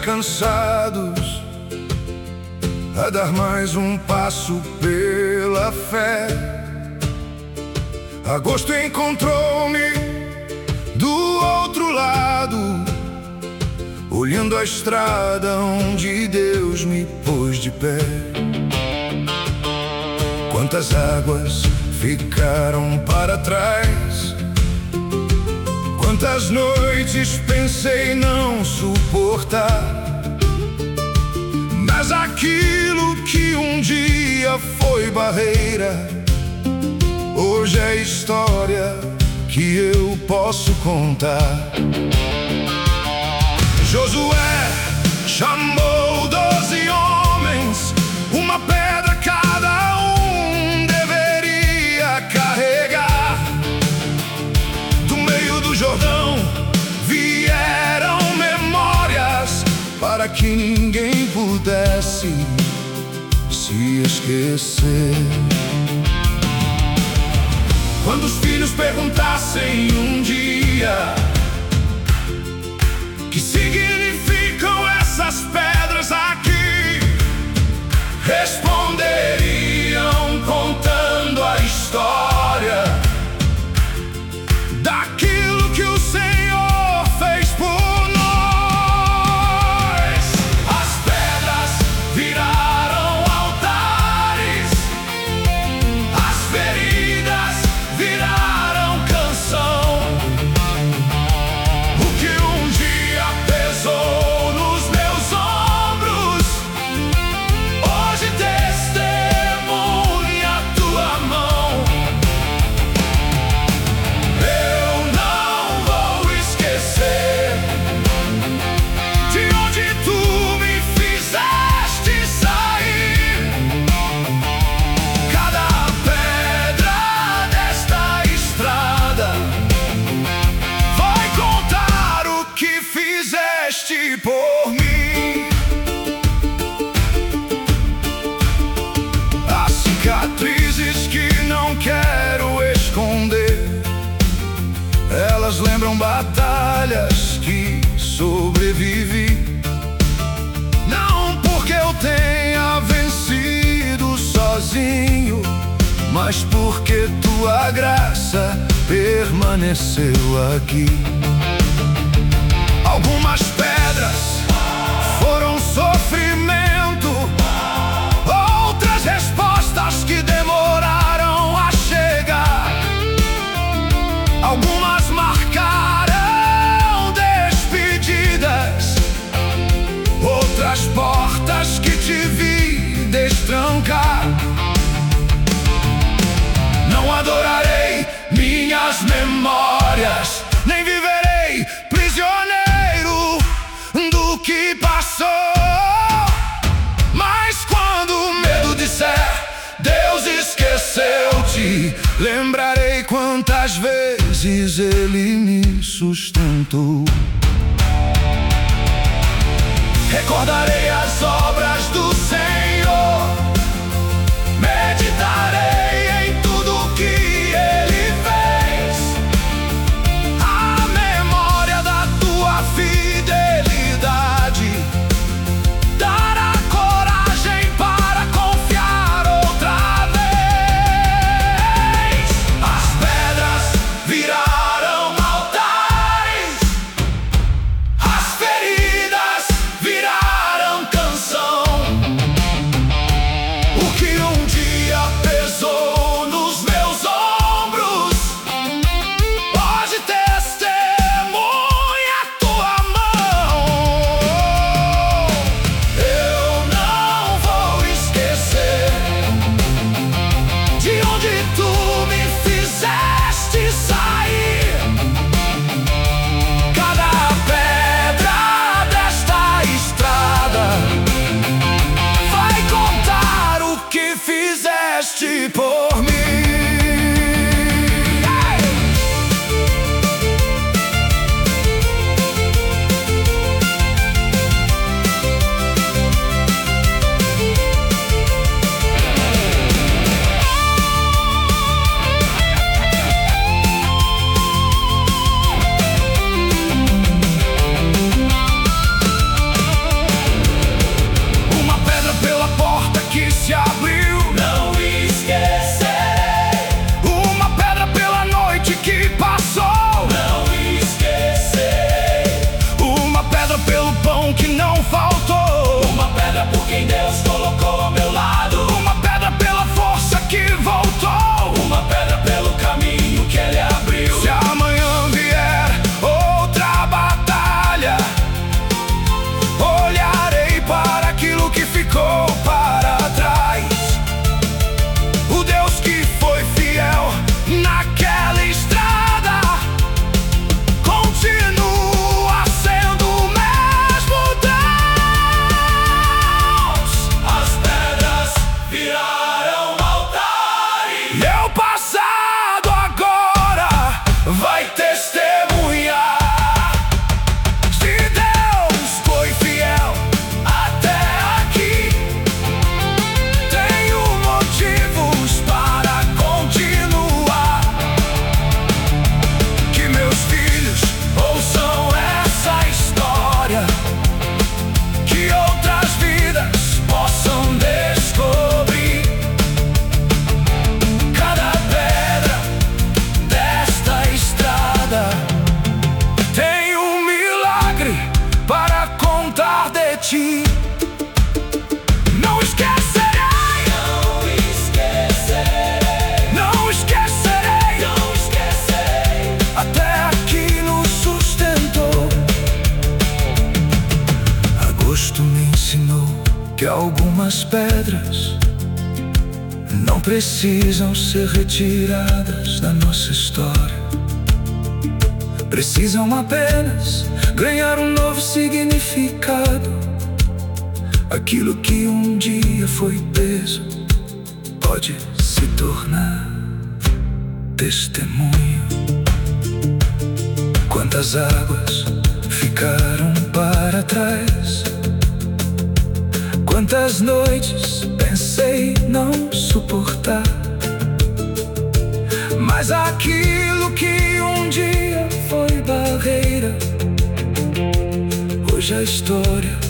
cansados a dar mais um passo pela fé. Agosto encontrou-me do outro lado, olhando a estrada onde Deus me pôs de pé. Quantas águas ficaram para trás, quantas noites pensei não suportar. Mas aquilo que um dia foi barreira, hoje é história que eu posso contar. Josué chamou 12 homens, uma pedra cada um deveria carregar. Do meio do Jordão vieram memórias para que ninguém pudesse se esquecer. Quando os filhos perguntassem um dia: que significam essas pedras aqui? Responderiam contando a história daquilo que o Senhor fez por nós. As pedras viraram altares, as feridas viraram canção. O que um dia pesou nos meus ombros, hoje testemunha a tua mão. Eu não vou esquecer de onde tu me fizeste sair. Cada pedra desta estrada vai contar o que fizeste por mim. As cicatrizes que não quero esconder, elas lembram batalhas que sobrevivi. Não porque eu tenha vencido sozinho, mas porque tua graça permaneceu aqui. Algumas pedras foram sofrimento, outras respostas que demoraram a chegar. Algumas marcaram despedidas, outras portas que te vi destrancar. Não adorarei minhas memórias, nem viverei prisioneiro do que passou. Mas quando o medo disser Deus esqueceu-te, lembrarei quantas vezes Ele me sustentou. Recordarei as obras do Senhor, meditarei em tudo que Ele fez. A memória da tua fidelidade dará coragem para confiar outra vez. As pedras viraram altares, as feridas viraram Augusto me ensinou que algumas pedras não precisam ser retiradas da nossa história. Precisam apenas ganhar um novo significado. Aquilo que um dia foi peso pode se tornar testemunho. Quantas águas ficaram para trás, quantas noites pensei não suportar, mas aquilo que um dia foi barreira, hoje a história